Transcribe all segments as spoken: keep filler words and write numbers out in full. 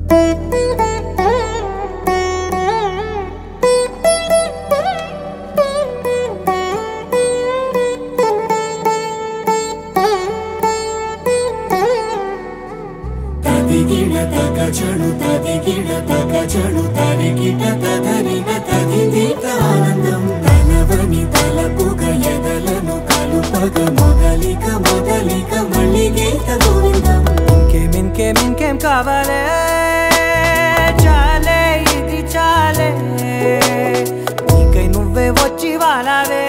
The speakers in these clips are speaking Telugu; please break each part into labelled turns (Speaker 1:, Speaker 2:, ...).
Speaker 1: తదిగిడ తగచడు తదిగిడ తగచడు తరిగిట తదరిన తదిదీత ఆనందం తలవని తలపుగ ఎదలను కలుపగ మొదలిక మొదలిక మళ్ళీ గీత గోవిందం
Speaker 2: ఇంకేం ఇంకేం ఇంకేం కావాలే చాలే ఇది చాలే నీకై నువ్వే వచ్చి వాలావే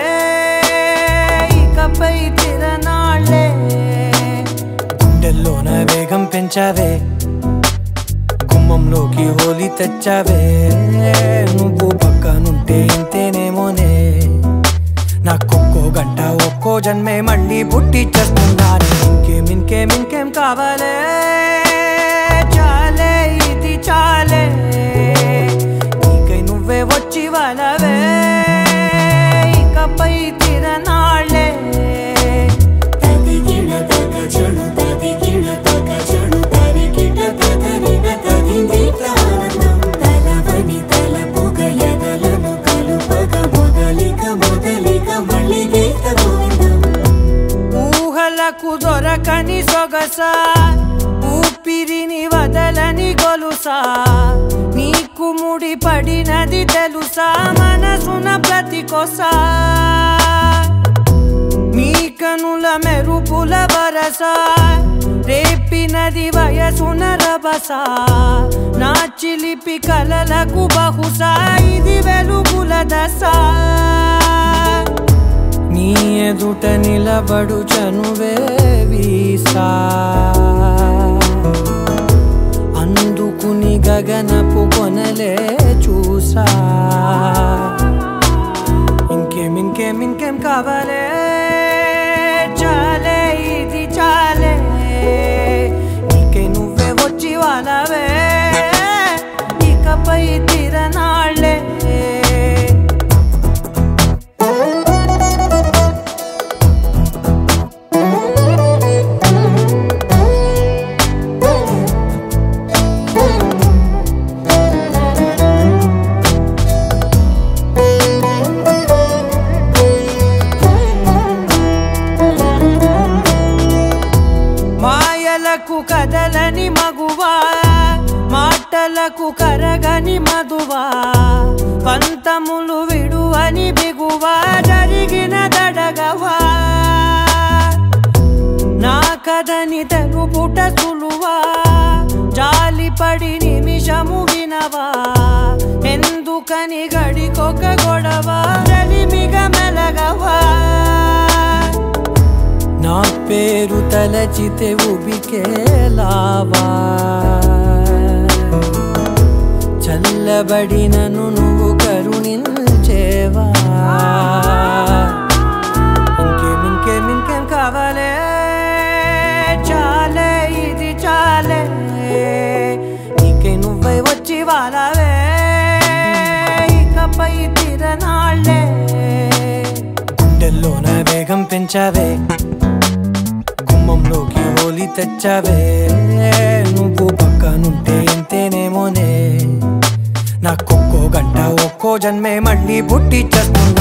Speaker 2: ఇకపై తిరనాళ్ళే గుండెల్లోన వేగం పెంచావే గుమ్మంలోకి హోలీ తెచ్చావే నువ్వు పక్కనుంటే ఇంతేనేమోనే నాకొక్కో గంట ఒక్కో జన్మే మళ్ళీ పుట్టి చేస్తున్నాను ఇంకేం ఇంకేం ఇంకేం కావాలే చాలే ఇది చాలే నీకై నువ్వే వచ్చి వాలవే ఇకపై తిరనాళ్ళే
Speaker 1: తదిగిడ తగచడు తదిగిడ తగచడు తరిగిట తదరిన తదిదీత ఆనందం తలవని తలపుగ ఎదలను కలుపగ మొదలిక మొదలిక మళ్ళీ గీత గోవిందం
Speaker 2: ఊహలకు దొరకని సొగసా ఊపిరిని వదలని గొలుసా నీకు ముడి పడినది తెలుసా మనసున ప్రతి కొసా నీ కనుల మెరుపుల వరసా రేపినది వయసున రభసా నా చిలిపి కలలకు బహుశా ఇది వెలుగుల దశ నీ ఎదుట నిలబడు చనువే వీసా అందుకుని గగనపు కొనలే చూసా ఇంకేం ఇంకేం ఇంకేం కావాలే చాలే ఇది చాలే నీకై నువ్వే వచ్చి వాలవే ఇకపై తిరనాళ్ళే మాయలకు కదలని మగువా మాటలకు కరగని మధువా పంతములు విడువని బిగువా జరిగిన దడగవా నా కథని తెలుపుట సులువా జాలిపడి నిమిషము వినవా ఎందుకని గడికొక గొడవ రలిమిగ మెలగవా నా పేరు తలచితే ఉబికేలావా చల్లబడినను నువ్వు కరుణించేవా ఇంకేం ఇంకేం ఇంకేం కావాలే చాలే ఇది చాలే నీకై నువ్వై వచ్చి వాలవే ఇకపై తిరనాళ్ళే గుండెల్లోన వేగం పెంచావే గుమ్మంలోకి హోలీ తెచ్చావే నువ్వు పక్కనుంటే ఇంతేనేమోనే నాకొక్కో గంట ఒక్కో జన్మే మళ్ళీ పుట్టి చేస్తున్నా